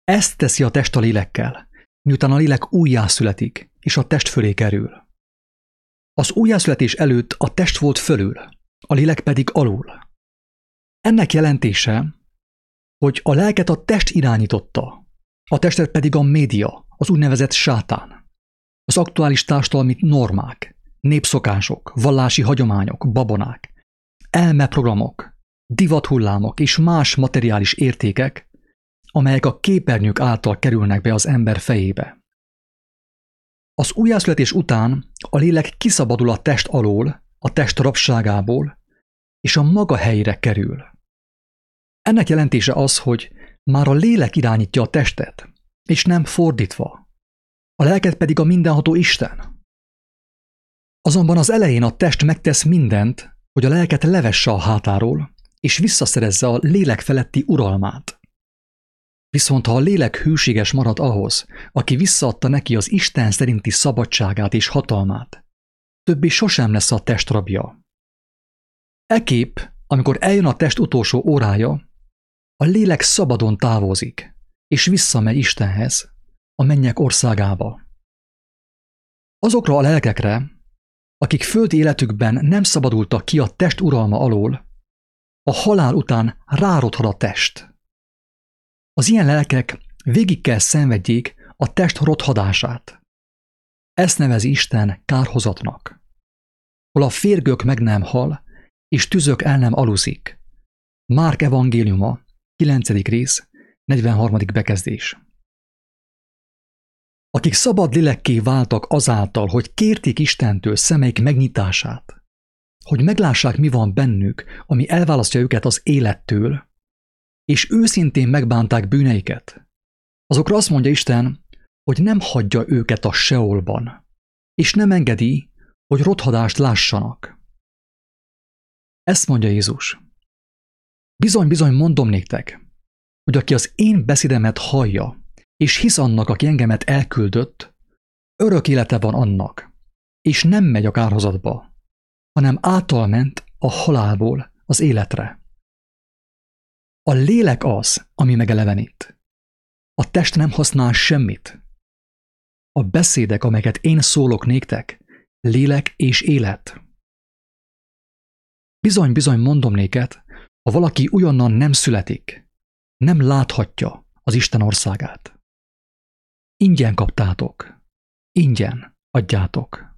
Ezt teszi a test a lélekkel, miután a lélek újjászületik, és a test fölé kerül. Az újjászületés előtt a test volt fölül, a lélek pedig alul. Ennek jelentése, hogy a lelket a test irányította, a testet pedig a média, az úgynevezett sátán, az aktuális társadalmi normák, népszokások, vallási hagyományok, babonák, elmeprogramok, divathullámok és más materiális értékek, amelyek a képernyők által kerülnek be az ember fejébe. Az újjászületés után a lélek kiszabadul a test alól, a test rabságából, és a maga helyére kerül. Ennek jelentése az, hogy már a lélek irányítja a testet, és nem fordítva. A lelket pedig a mindenható Isten. Azonban az elején a test megtesz mindent, hogy a lelket levesse a hátáról, és visszaszerezze a lélek feletti uralmát. Viszont ha a lélek hűséges marad ahhoz, aki visszaadta neki az Isten szerinti szabadságát és hatalmát, többé sosem lesz a test rabja. Ekképp, amikor eljön a test utolsó órája, a lélek szabadon távozik, és visszamegy Istenhez, a mennyek országába. Azokra a lelkekre, akik földi életükben nem szabadultak ki a test uralma alól, a halál után rárodhat a test. Az ilyen lelkek végig kell szenvedjék a test rothadását. Ezt nevezi Isten kárhozatnak. Hol a férgök meg nem hal, és tüzök el nem aluzik. Márk evangéliuma, 9. rész, 43. bekezdés. Akik szabad lélekké váltak azáltal, hogy kérték Istentől szemeik megnyitását, hogy meglássák, mi van bennük, ami elválasztja őket az élettől, és őszintén megbánták bűneiket, azokra azt mondja Isten, hogy nem hagyja őket a seolban, és nem engedi, hogy rothadást lássanak. Ezt mondja Jézus. Bizony-bizony mondom néktek, hogy aki az én beszédemet hallja, és hisz annak, aki engemet elküldött, örök élete van annak, és nem megy a kárhozatba, hanem által ment a halálból az életre. A lélek az, ami megelevenít. A test nem használ semmit. A beszédek, amelyeket én szólok néktek, lélek és élet. Bizony-bizony mondom néked, ha valaki újonnan nem születik, nem láthatja az Isten országát. Ingyen kaptátok, ingyen adjátok.